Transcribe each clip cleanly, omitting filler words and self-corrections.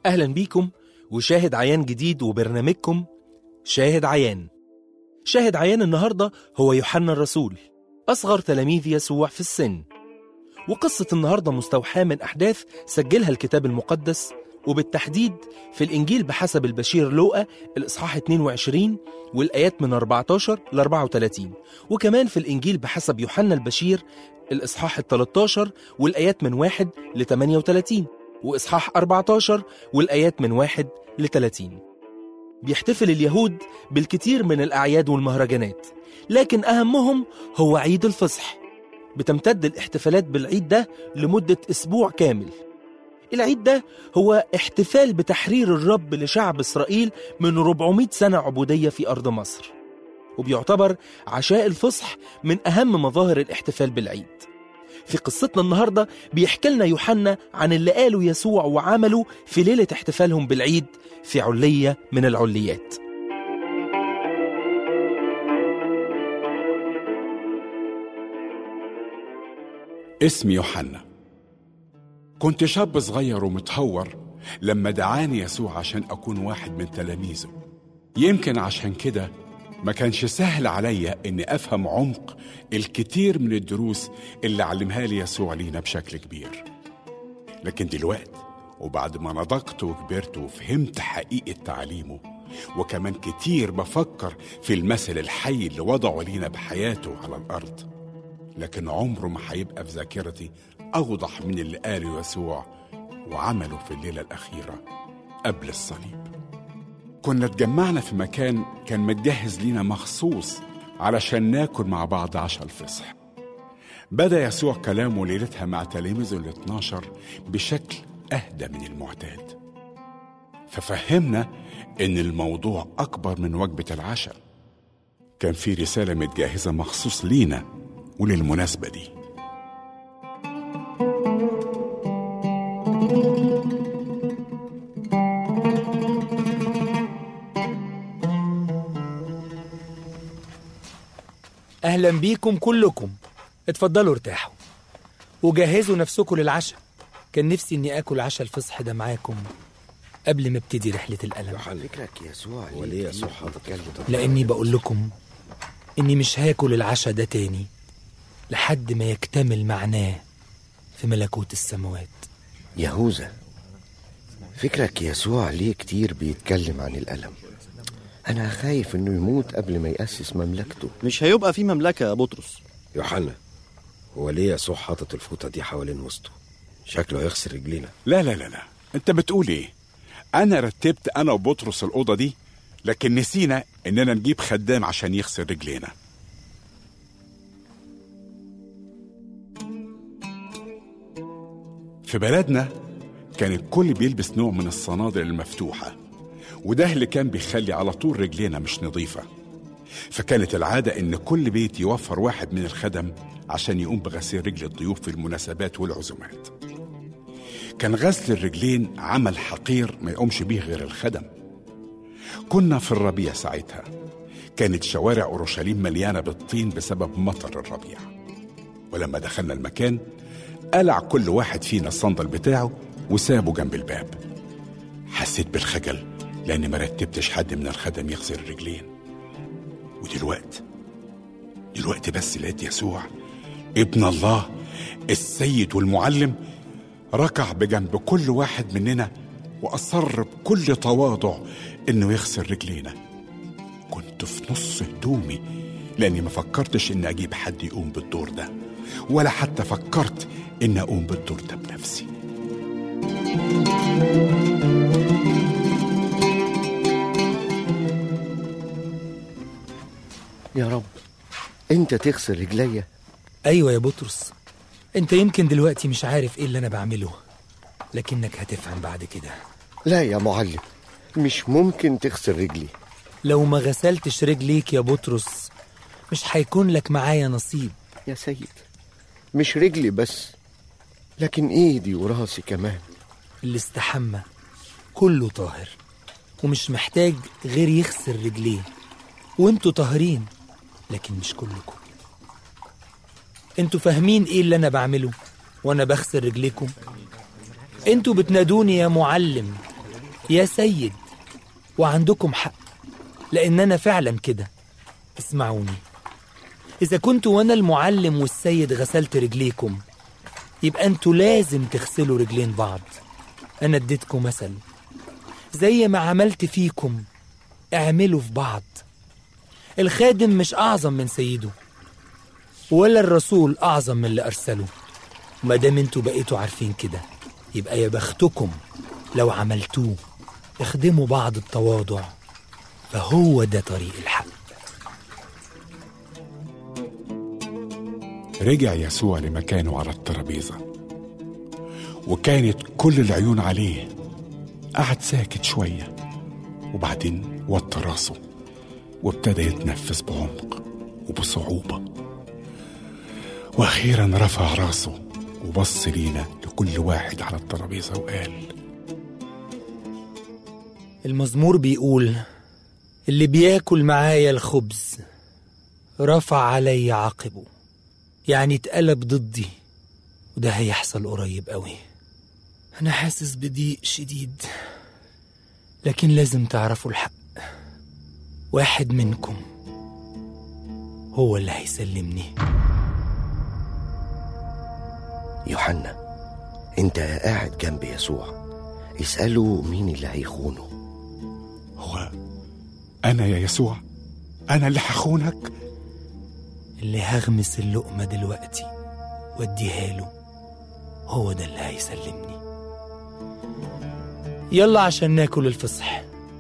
أهلا بيكم وشاهد عيان جديد وبرنامجكم شاهد عيان. شاهد عيان النهاردة هو يوحنا الرسول، أصغر تلاميذ يسوع في السن. وقصة النهاردة مستوحاة من أحداث سجلها الكتاب المقدس، وبالتحديد في الإنجيل بحسب البشير لوقا الإصحاح 22 والآيات من 14 ل 34، وكمان في الإنجيل بحسب يوحنا البشير الإصحاح 13 والآيات من 1 ل 38، وإصحاح 14 والآيات من 1 ل 30. بيحتفل اليهود بالكثير من الأعياد والمهرجانات، لكن أهمهم هو عيد الفصح. بتمتد الاحتفالات بالعيد ده لمدة أسبوع كامل. العيد ده هو احتفال بتحرير الرب لشعب إسرائيل من 400 سنة عبودية في أرض مصر، وبيعتبر عشاء الفصح من أهم مظاهر الاحتفال بالعيد. في قصتنا النهاردة بيحكي لنا يوحنا عن اللي قاله يسوع وعمله في ليلة احتفالهم بالعيد في علية من العليات. اسمي يوحنا. كنت شاب صغير ومتهور لما دعاني يسوع عشان أكون واحد من تلاميذه. يمكن عشان كده ما كانش سهل عليا إني أفهم عمق الكتير من الدروس اللي علمها لي يسوع لينا بشكل كبير. لكن دلوقتي وبعد ما نضجت وكبرت وفهمت حقيقة تعليمه، وكمان كتير بفكر في المثل الحي اللي وضعه لينا بحياته على الأرض، لكن عمره ما هيبقى في ذاكرتي أوضح من اللي قاله يسوع وعمله في الليلة الأخيرة قبل الصليب. كنا اتجمعنا في مكان كان متجهز لينا مخصوص علشان ناكل مع بعض عشاء الفصح. بدأ يسوع كلامه ليلتها مع تلاميذه ال12 بشكل أهدى من المعتاد، ففهمنا إن الموضوع أكبر من وجبة العشاء. كان في رسالة متجهزة مخصوص لينا وللمناسبة دي. أهلا بيكم كلكم، اتفضلوا ارتاحوا وجهزوا نفسكم للعشاء. كان نفسي اني اكل عشاء الفصح ده معاكم قبل ما ابتدي رحلة الألم. فكرك يسوع وليه يسوع لاني بقول لكم اني مش هاكل العشاء ده تاني لحد ما يكتمل معناه في ملكوت السماوات. يهوذا، فكرك يسوع ليه كتير بيتكلم عن الألم؟ أنا خايف إنه يموت قبل ما يأسس مملكته. مش هيبقى في مملكة يا بطرس. يوحنا، هو ليه يسوع حاطط الفوطة دي حوالين وسطه؟ شكله هيخسر رجلينا. لا لا لا لا، انت بتقول ايه؟ انا رتبت انا وبطرس الأوضة دي، لكن نسينا اننا نجيب خدام عشان يخسر رجلينا. في بلدنا كان الكل بيلبس نوع من الصنادل المفتوحة، وده اللي كان بيخلي على طول رجلينا مش نظيفة. فكانت العادة ان كل بيت يوفر واحد من الخدم عشان يقوم بغسيل رجل الضيوف في المناسبات والعزومات. كان غسل الرجلين عمل حقير ما يقومش بيه غير الخدم. كنا في الربيع ساعتها، كانت شوارع أورشليم مليانة بالطين بسبب مطر الربيع. ولما دخلنا المكان قلع كل واحد فينا الصندل بتاعه وسابه جنب الباب. حسيت بالخجل لأني ما رتبتش حد من الخدم يغسل الرجلين. ودلوقتي بس لقيت يسوع ابن الله السيد والمعلم ركع بجنب كل واحد مننا وأصر بكل تواضع إنه يغسل رجلينا. كنت في نص هدومي لأني ما فكرتش إن أجيب حد يقوم بالدور ده، ولا حتى فكرت إن أقوم بالدور ده بنفسي. يا رب، أنت تغسل رجليا؟ أيوة يا بطرس، أنت يمكن دلوقتي مش عارف إيه اللي أنا بعمله، لكنك هتفهم بعد كده. لا يا معلم، مش ممكن تغسل رجلي. لو ما غسلتش رجليك يا بطرس مش هيكون لك معايا نصيب. يا سيد، مش رجلي بس، لكن ايدي وراسي كمان. اللي استحمى كله طاهر ومش محتاج غير يغسل رجليه، وانتوا طاهرين لكن مش كلكم. انتوا فاهمين ايه اللي انا بعمله وانا بغسل رجليكم؟ انتوا بتنادوني يا معلم يا سيد، وعندكم حق، لأن أنا فعلا كده. اسمعوني، إذا كنت وأنا المعلم والسيد غسلت رجليكم، يبقى أنتوا لازم تغسلوا رجلين بعض. أنا اديتكم مثل، زي ما عملت فيكم اعملوا في بعض. الخادم مش أعظم من سيده، ولا الرسول أعظم من اللي أرسله. ما دام انتوا بقيتوا عارفين كده، يبقى يا بختكم لو عملتوه. اخدموا بعض التواضع، فهو ده طريق الحق. رجع يسوع لمكانه على الترابيزة، وكانت كل العيون عليه. قعد ساكت شوية، وبعدين وطى راسه وابتدى يتنفس بعمق وبصعوبة، وأخيرا رفع راسه وبص لينا لكل واحد على الترابيزة وقال: المزمور بيقول: اللي بياكل معايا الخبز رفع علي عقبه، يعني اتقلب ضدي، وده هيحصل قريب قوي. أنا حاسس بضيق شديد، لكن لازم تعرفوا الحق. واحد منكم هو اللي هيسلمني. يوحنا، انت قاعد جنب يسوع، اسأله مين اللي هيخونه. هو أنا يا يسوع؟ أنا اللي هخونك؟ اللي هغمس اللقمة دلوقتي واديها له هو ده اللي هيسلمني. يلا عشان ناكل الفصح.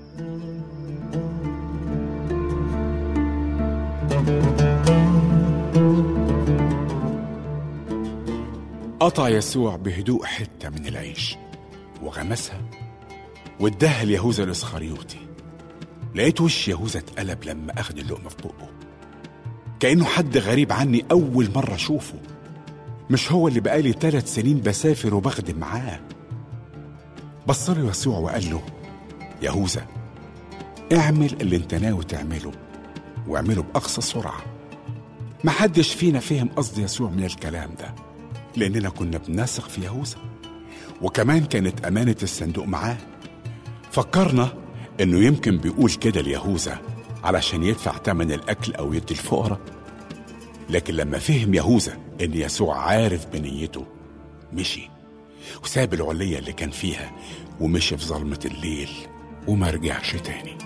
قطع يسوع بهدوء حتة من العيش وغمسها واداها ليهوذا الإسخريوطي. لقيت وش يهوذا اتقلب لما أخد اللقمة في بقه، كأنه حد غريب عني أول مرة أشوفه. مش هو اللي بقالي 3 سنين بسافر وبخدم معاه. بصله يسوع وقال له: يهوذا، اعمل اللي انت ناوي تعمله، واعمله بأقصى سرعة. محدش فينا فهم قصد يسوع من الكلام ده، لأننا كنا بنثق في يهوذا، وكمان كانت أمانة الصندوق معاه. فكرنا إنه يمكن بيقول كده ليهوذا علشان يدفع تمن الأكل أو يدي الفقراء. لكن لما فهم يهوذا إن يسوع عارف بنيته، مشي وساب العلية اللي كان فيها ومشي في ظلمة الليل وما رجعش تاني.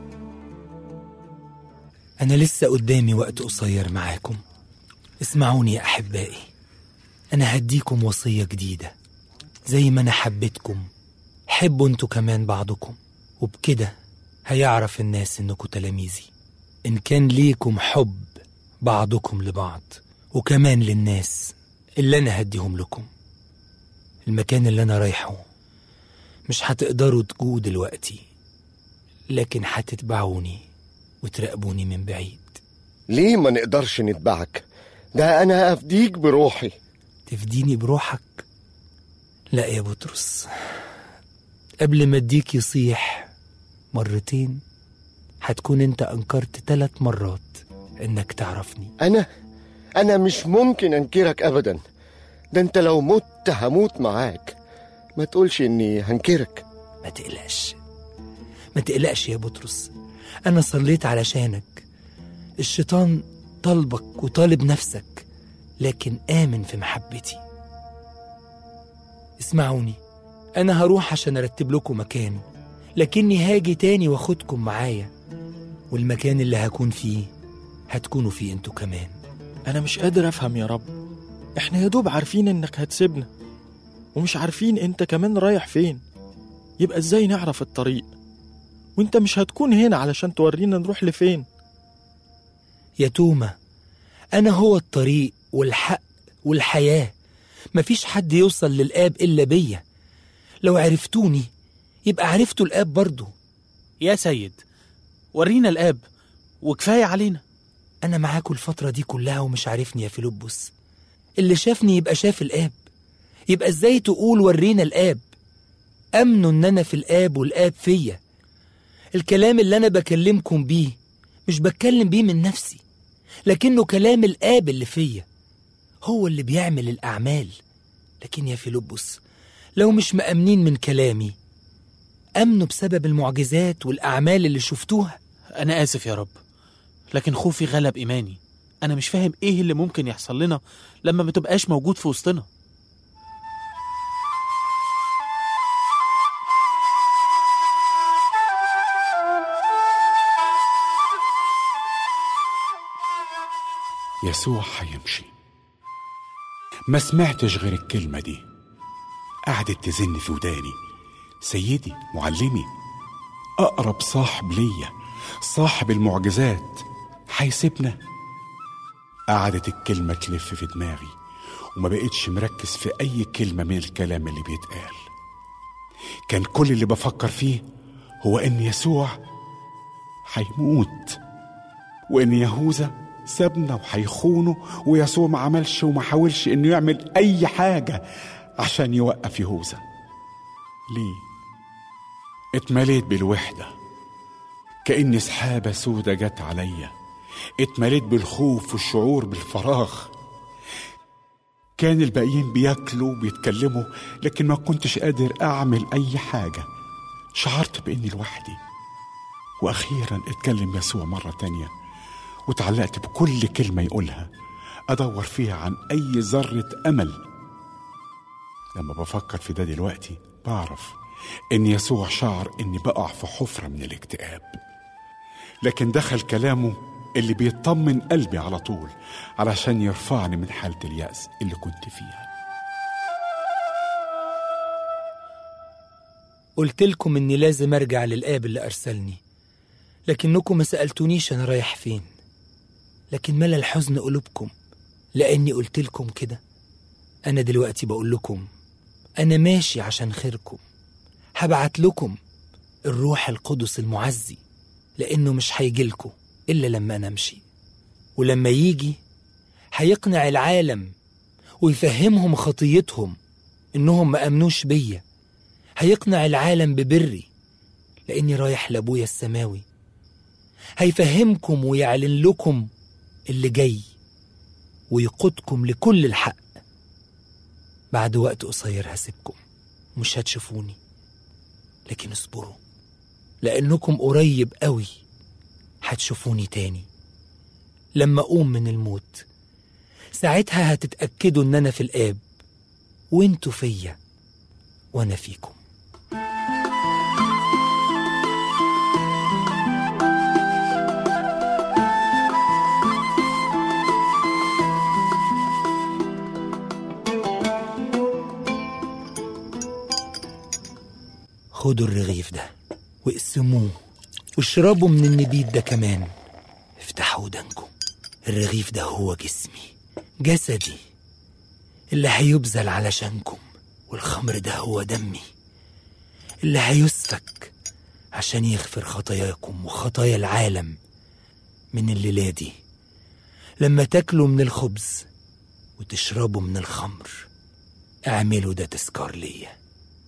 أنا لسه قدامي وقت قصير معاكم. اسمعوني يا أحبائي، أنا هديكم وصية جديدة. زي ما أنا حبيتكم، حبوا انتوا كمان بعضكم، وبكده هيعرف الناس إنكم تلاميذي، إن كان ليكم حب بعضكم لبعض، وكمان للناس اللي أنا هديهم لكم. المكان اللي أنا رايحه مش هتقدروا تجوا دلوقتي، لكن هتتبعوني وتراقبوني من بعيد. ليه ما نقدرش نتبعك؟ ده أنا هفديك بروحي. تفديني بروحك؟ لا يا بطرس، قبل ما اديك يصيح 2 مرات هتكون انت انكرت 3 مرات انك تعرفني. أنا مش ممكن أنكرك أبدا. ده أنت لو مت هموت معاك. ما تقولش إني هنكرك. ما تقلقش يا بطرس، أنا صليت علشانك. الشيطان طالبك وطالب نفسك، لكن آمن في محبتي. اسمعوني، أنا هروح عشان أرتب لكم مكان، لكني هاجي تاني واخدكم معايا، والمكان اللي هكون فيه هتكونوا فيه انتوا كمان. أنا مش قادر أفهم يا رب. إحنا يا دوب عارفين إنك هتسيبنا، ومش عارفين أنت كمان رايح فين. يبقى إزاي نعرف الطريق وأنت مش هتكون هنا علشان تورينا نروح لفين؟ يا توما، أنا هو الطريق والحق والحياة. مفيش حد يوصل للآب إلا بيا. لو عرفتوني يبقى عرفتوا الآب برضو. يا سيد، ورينا الآب وكفاية علينا. أنا معاكم الفترة دي كلها ومش عارفني يا فيلبس. اللي شافني يبقى شاف الآب. يبقى إزاي تقول ورينا الآب؟ أمنوا إن أنا في الآب والآب فيا. الكلام اللي أنا بكلمكم بيه مش بتكلم بيه من نفسي، لكنه كلام الآب اللي فيا، هو اللي بيعمل الأعمال. لكن يا فيلبس، لو مش مأمنين من كلامي، أمنوا بسبب المعجزات والأعمال اللي شفتوها. أنا آسف يا رب، لكن خوفي غلب إيماني. أنا مش فاهم إيه اللي ممكن يحصل لنا لما ما تبقاش موجود في وسطنا. يسوع هيمشي. ما سمعتش غير الكلمة دي، قعدت تزن في وداني. سيدي، معلمي، أقرب صاحب ليا، صاحب المعجزات، هيسيبنا؟ قعدت الكلمة تلف في دماغي وما بقيتش مركز في أي كلمة من الكلام اللي بيتقال. كان كل اللي بفكر فيه هو إن يسوع هيموت، وإن يهوذا سابنا وهيخونه، ويسوع ما عملش وما حاولش إنه يعمل أي حاجة عشان يوقف يهوذا. ليه؟ اتمليت بالوحدة، كأن سحابة سودة جت عليا. اتمليت بالخوف والشعور بالفراغ. كان الباقيين بياكلوا وبيتكلموا، لكن ما كنتش قادر أعمل أي حاجة. شعرت بإني لوحدي. وأخيرا اتكلم يسوع مرة تانية، وتعلقت بكل كلمة يقولها، أدور فيها عن أي ذرة أمل. لما بفكر في ده دلوقتي بعرف إن يسوع شعر إني بقع في حفرة من الاكتئاب، لكن دخل كلامه اللي بيطمن قلبي على طول علشان يرفعني من حالة اليأس اللي كنت فيها. قلت لكم إني لازم أرجع للآب اللي أرسلني، لكنكم ما سألتونيش أنا رايح فين. لكن ملا الحزن قلوبكم لأني قلت لكم كده. أنا دلوقتي بقول لكم أنا ماشي عشان خيركم. هبعت لكم الروح القدس المعزي، لأنه مش هيجيلكم إلا لما أنا أمشي. ولما يجي هيقنع العالم ويفهمهم خطيتهم إنهم ما أمنوش بيا. هيقنع العالم ببري لأني رايح لأبويا السماوي. هيفهمكم ويعلن لكم اللي جاي ويقودكم لكل الحق. بعد وقت قصير هسيبكم، مش هتشوفوني، لكن اصبروا لأنكم قريب قوي هتشوفوني تاني لما أقوم من الموت. ساعتها هتتأكدوا إن أنا في الآب وإنتوا فيا وأنا فيكم. خدوا الرغيف ده واقسموه واشربوا من النبيذ ده كمان. افتحوا ودانكم، الرغيف ده هو جسمي، جسدي اللي هيبذل علشانكم، والخمر ده هو دمي اللي هيسفك عشان يغفر خطاياكم وخطايا العالم. من الليلة دي لما تاكلوا من الخبز وتشربوا من الخمر اعملوا ده تذكار ليا.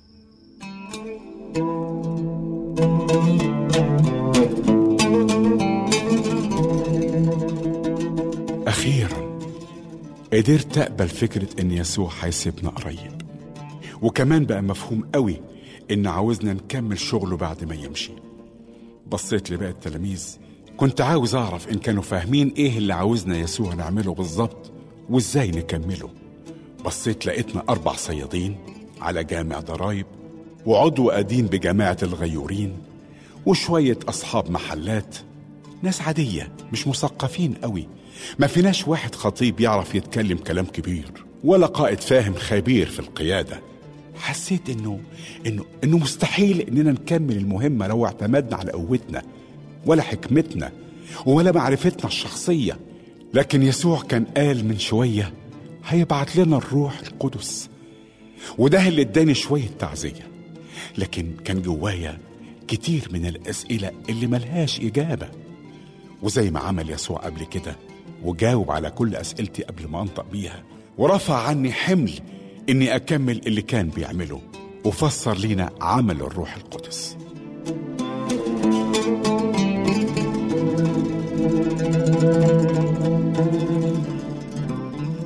أخيرا قدرت أقبل فكرة إن يسوع هيسيبنا قريب، وكمان بقى مفهوم قوي إن عاوزنا نكمل شغله بعد ما يمشي. بصيت لباقي التلاميذ، كنت عاوز أعرف إن كانوا فاهمين إيه اللي عاوزنا يسوع نعمله بالظبط وإزاي نكمله. بصيت لقيتنا 4 صيادين على جامع ضرايب، وعضو قديم بجماعة الغيورين، وشوية أصحاب محلات، ناس عادية مش مثقفين قوي. ما فيناش واحد خطيب يعرف يتكلم كلام كبير، ولا قائد فاهم خبير في القيادة. حسيت إنه مستحيل إننا نكمل المهمة لو اعتمدنا على قوتنا ولا حكمتنا ولا معرفتنا الشخصية. لكن يسوع كان قال من شوية هيبعت لنا الروح القدس، وده اللي اداني شوية تعزية. لكن كان جوايا كتير من الأسئلة اللي ملهاش إجابة. وزي ما عمل يسوع قبل كده وجاوب على كل أسئلتي قبل ما أنطق بيها، ورفع عني حمل إني أكمل اللي كان بيعمله، وفسر لنا عمل الروح القدس.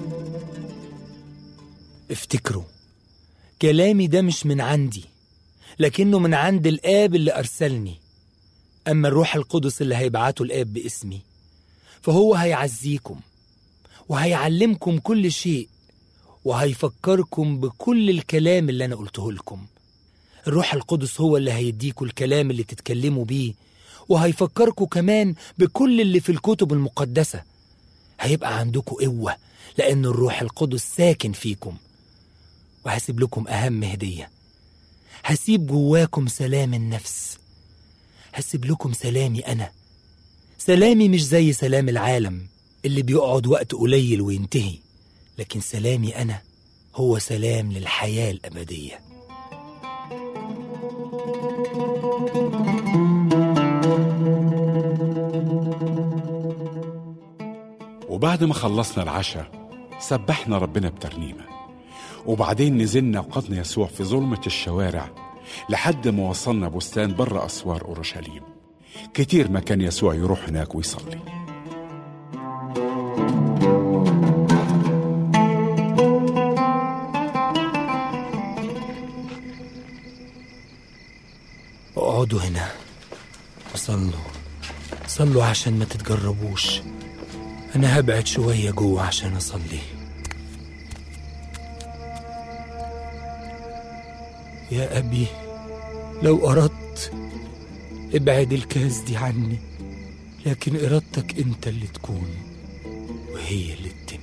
افتكروا كلامي ده مش من عندي، لكنه من عند الآب اللي أرسلني. أما الروح القدس اللي هيبعته الآب باسمي فهو هيعزيكم وهيعلمكم كل شيء وهيفكركم بكل الكلام اللي أنا قلته لكم. الروح القدس هو اللي هيديكم الكلام اللي تتكلموا بيه، وهيفكركم كمان بكل اللي في الكتب المقدسة. هيبقى عندكم قوة لأن الروح القدس ساكن فيكم. وهسيب لكم أهم هدية، هسيب جواكم سلام النفس. هسيب لكم سلامي أنا. سلامي مش زي سلام العالم اللي بيقعد وقت قليل وينتهي، لكن سلامي أنا هو سلام للحياة الأبدية. وبعد ما خلصنا العشاء سبحنا ربنا بترنيمة، وبعدين نزلنا وقضنا يسوع في ظلمة الشوارع لحد ما وصلنا بستان بره أسوار أورشليم. كتير ما كان يسوع يروح هناك ويصلي. اقعدوا هنا صلوا عشان ما تتجربوش. أنا هبعد شوية جوه عشان أصلي. يا أبي لو أردت ابعد الكاس دي عني، لكن إرادتك أنت اللي تكون وهي اللي تتم.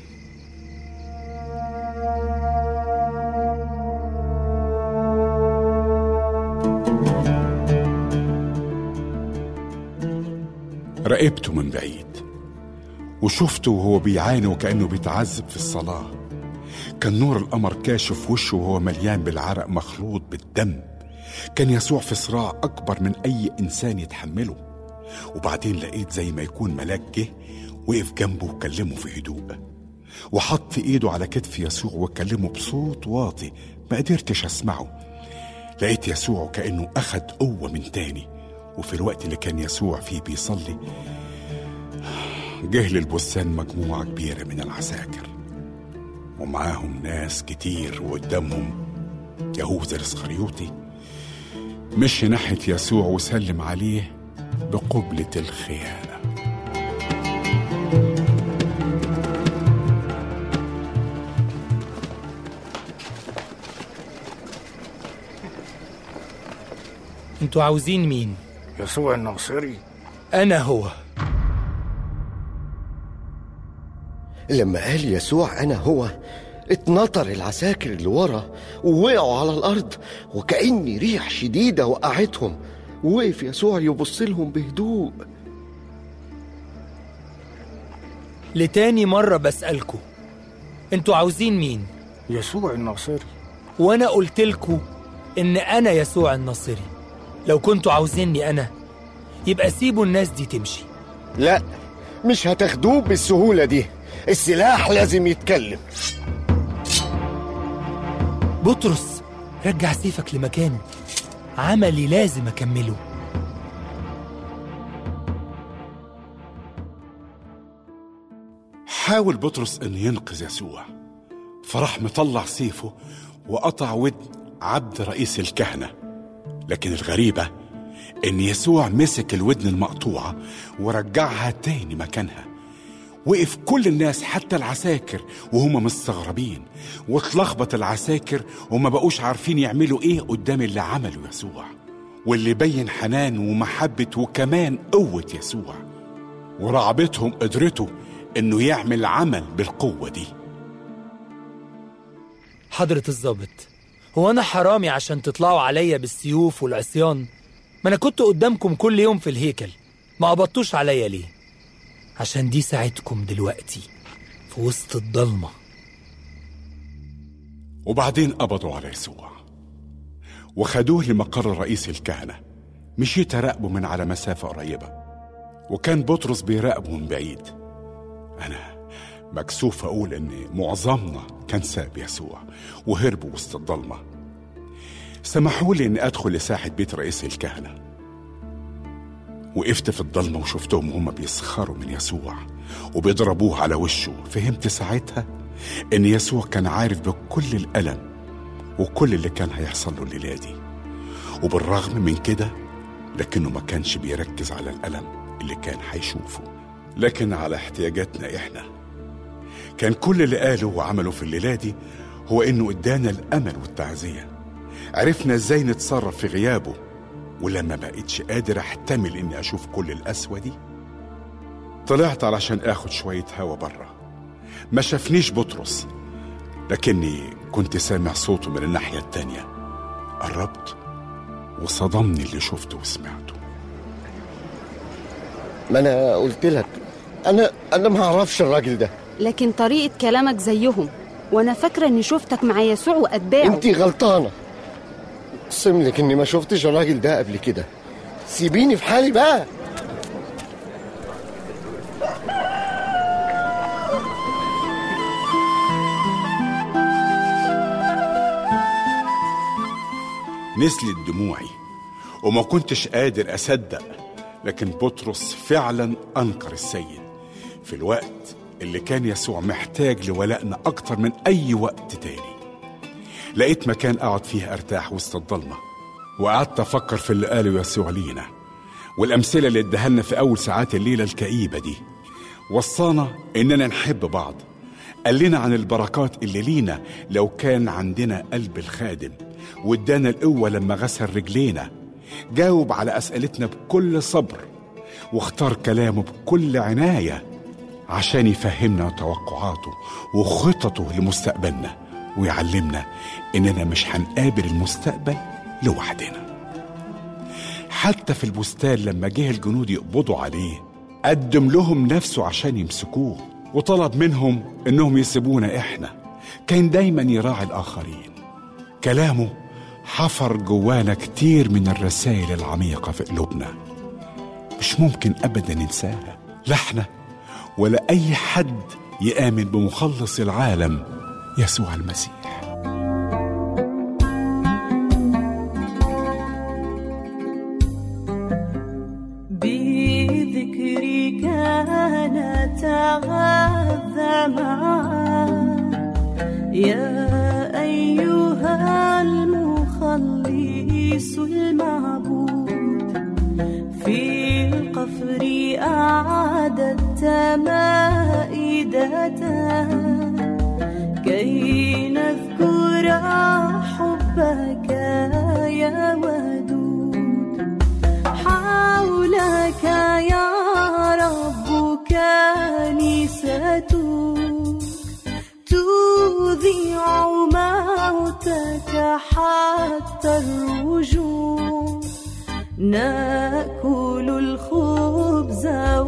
راقبته من بعيد وشفته وهو بيعاني وكأنه بيتعذب في الصلاة. كان نور القمر كاشف وشه وهو مليان بالعرق مخلوط بالدم. كان يسوع في صراع أكبر من أي إنسان يتحمله. وبعدين لقيت زي ما يكون ملاك جه وقف جنبه وكلمه في هدوء، وحط إيده على كتف يسوع وكلمه بصوت واطي ما قدرتش أسمعه. لقيت يسوع كأنه أخد قوة من تاني. وفي الوقت اللي كان يسوع فيه بيصلي جه للبستان مجموعة كبيرة من العساكر، ومعاهم ناس كتير، وقدامهم يهوذا الإسخريوطي. مشي ناحية يسوع وسلم عليه بقبلة الخيانة. انتوا عاوزين مين؟ يسوع الناصري. أنا هو. لما قال يسوع أنا هو اتنطر العساكر اللي ورا ووقعوا على الأرض وكأن ريح شديدة وقعتهم. وقف يسوع يبص لهم بهدوء. لتاني مرة بسألكوا، انتوا عاوزين مين؟ يسوع الناصري. وأنا قلتلكوا إن أنا يسوع الناصري. لو كنتوا عاوزيني أنا يبقى سيبوا الناس دي تمشي. لا، مش هتاخدوه بالسهولة دي. السلاح لازم يتكلم. بطرس رجع سيفك لمكانه، عملي لازم أكمله. حاول بطرس أن ينقذ يسوع، فراح مطلع سيفه وقطع ودن عبد رئيس الكهنة. لكن الغريبة إن يسوع مسك الودن المقطوعة ورجعها تاني مكانها. وقف كل الناس حتى العساكر وهم مستغربين، واتلخبط العساكر وما بقوش عارفين يعملوا ايه قدام اللي عمله يسوع، واللي بين حنان ومحبة وكمان قوة يسوع. ورعبتهم قدرته انه يعمل عمل بالقوة دي. حضرة الضابط، هو أنا حرامي عشان تطلعوا عليا بالسيوف والعصيان؟ ما أنا كنت قدامكم كل يوم في الهيكل، ما قبضتوش عليا ليه؟ عشان دي ساعتكم دلوقتي في وسط الضلمة. وبعدين قبضوا على يسوع وخدوه لمقر رئيس الكهنة. مشيت أراقبه من على مسافة قريبة، وكان بطرس بيراقبه من بعيد. أنا مكسوف أقول إن معظمنا كان ساب يسوع وهربوا وسط الضلمة. سمحوا لي إني أدخل لساحة بيت رئيس الكهنة. وقفت في الضلمة وشفتهم هم بيسخروا من يسوع وبيضربوه على وشه. فهمت ساعتها إن يسوع كان عارف بكل الألم وكل اللي كان هيحصل له الليلة دي، وبالرغم من كده لكنه ما كانش بيركز على الألم اللي كان هيشوفه، لكن على احتياجاتنا إحنا. كان كل اللي قاله وعمله في الليلة دي هو إنه ادانا الأمل والتعزية. عرفنا إزاي نتصرف في غيابه، ولما بقيتش قادر أحتمل إني أشوف كل القسوة دي طلعت علشان آخد شوية هوا بره. ما شافنيش بطرس، لكني كنت سامع صوته من الناحية التانية. قربت وصدمني اللي شفته وسمعته. ما أنا قلت لك أنا ما أعرفش الراجل ده. لكن طريقة كلامك زيهم، وأنا فاكرة إني شفتك مع يسوع وأتباعه. أنتي غلطانة. أقسم لك إني ما شفتش الراجل ده قبل كده. سيبيني في حالي بقى. نزلت دموعي وما كنتش قادر أصدق، لكن بطرس فعلا أنكر السيد في الوقت اللي كان يسوع محتاج لولائنا أكتر من أي وقت تاني. لقيت مكان أقعد فيه أرتاح وسط الضلمة، وقعدت أفكر في اللي قاله يسوع لينا والأمثلة اللي ادهلنا في أول ساعات الليلة الكئيبة دي. وصانا إننا نحب بعض، قال لنا عن البركات اللي لينا لو كان عندنا قلب الخادم، وادانا القوة لما غسل رجلينا، جاوب على أسئلتنا بكل صبر، واختار كلامه بكل عناية عشان يفهمنا توقعاته وخططه لمستقبلنا، ويعلمنا إننا مش هنقابل المستقبل لوحدنا. حتى في البستان لما جه الجنود يقبضوا عليه قدم لهم نفسه عشان يمسكوه، وطلب منهم إنهم يسيبونا إحنا. كان دايما يراعي الآخرين. كلامه حفر جوانا كتير من الرسائل العميقة في قلوبنا مش ممكن أبدا ننساها، لا احنا ولا أي حد يآمن بمخلص العالم يسوع المسيح. بذكرك نتغذى معاك يا أيها المخلص المعبود. في القفر أعددت مائدة كي نذكر حبك يا ودود. حولك يا رب كنيستك تذيع موتك حتى الرجوع. نأكل الخبز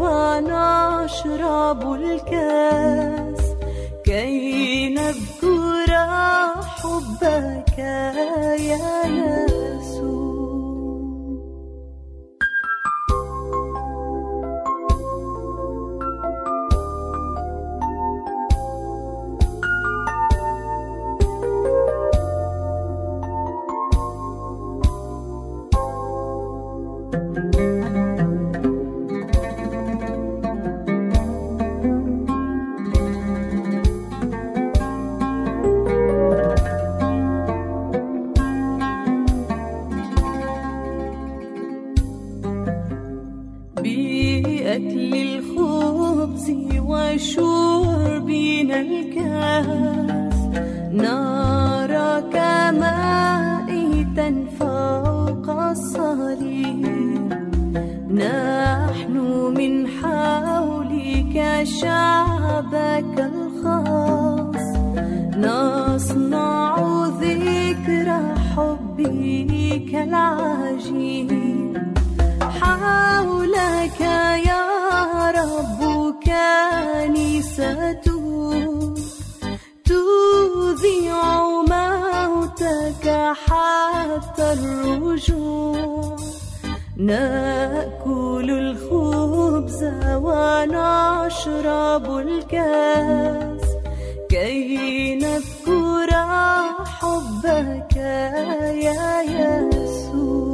ونشرب الكاس كي نذكر حبك يا يسوع. بأكل الخبز وشربنا الكاس نراك مائتا فوق الصليب. نحن من حولك شعبك الخاص نصنع ذكرى حبك العجيب. حولك يا رب كنيستك تذيع موتك حتى الرجوع. نأكل الخبز ونشرب الكاس كي نذكر حبك يا يسوع.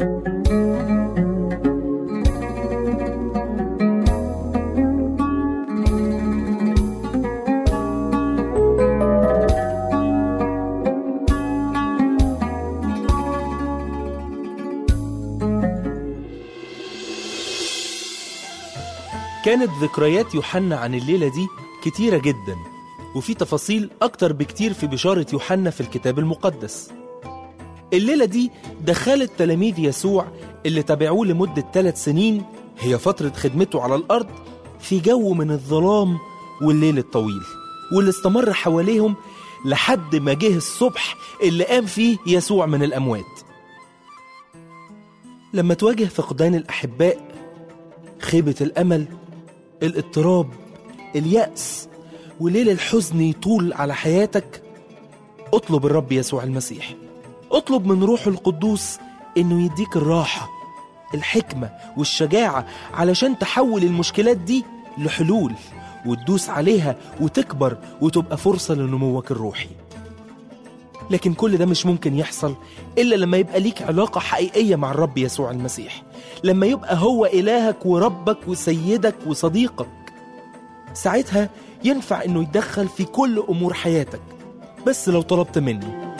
كانت ذكريات يوحنا عن الليلة دي كتيرة جدا، وفي تفاصيل أكتر بكتير في بشارة يوحنا في الكتاب المقدس. الليلة دي دخلت تلاميذ يسوع اللي تابعوه لمدة 3 سنين، هي فترة خدمته على الأرض، في جو من الظلام والليل الطويل، واللي استمر حواليهم لحد ما جه الصبح اللي قام فيه يسوع من الأموات. لما تواجه فقدان الأحباء، خيبة الأمل، الاضطراب، اليأس، وليل الحزن يطول على حياتك، اطلب الرب يسوع المسيح. اطلب من روحه القدوس انه يديك الراحة، الحكمة والشجاعة علشان تحول المشكلات دي لحلول، وتدوس عليها وتكبر وتبقى فرصة لنموك الروحي. لكن كل ده مش ممكن يحصل إلا لما يبقى ليك علاقة حقيقية مع الرب يسوع المسيح، لما يبقى هو إلهك وربك وسيدك وصديقك. ساعتها ينفع إنه يتدخل في كل أمور حياتك، بس لو طلبت منه.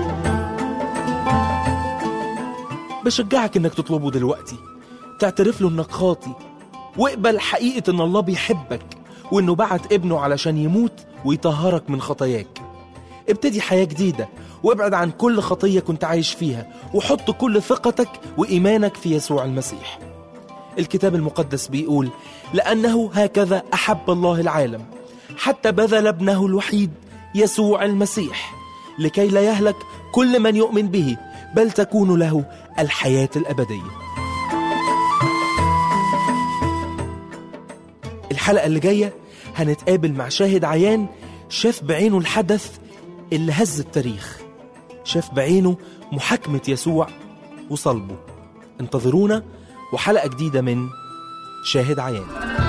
بشجعك إنك تطلبه دلوقتي، تعترف له إنك خاطي، واقبل حقيقة إن الله بيحبك وإنه بعت ابنه علشان يموت ويطهرك من خطاياك. ابتدي حياة جديدة، وابعد عن كل خطية كنت عايش فيها، وحط كل ثقتك وإيمانك في يسوع المسيح. الكتاب المقدس بيقول: لأنه هكذا أحب الله العالم حتى بذل ابنه الوحيد يسوع المسيح، لكي لا يهلك كل من يؤمن به، بل تكون له الحياة الأبدية. الحلقة اللي جاية هنتقابل مع شاهد عيان شاف بعينه الحدث اللي هز التاريخ، شاف بعينه محاكمة يسوع وصلبه. انتظرونا وحلقة جديدة من شاهد عيان.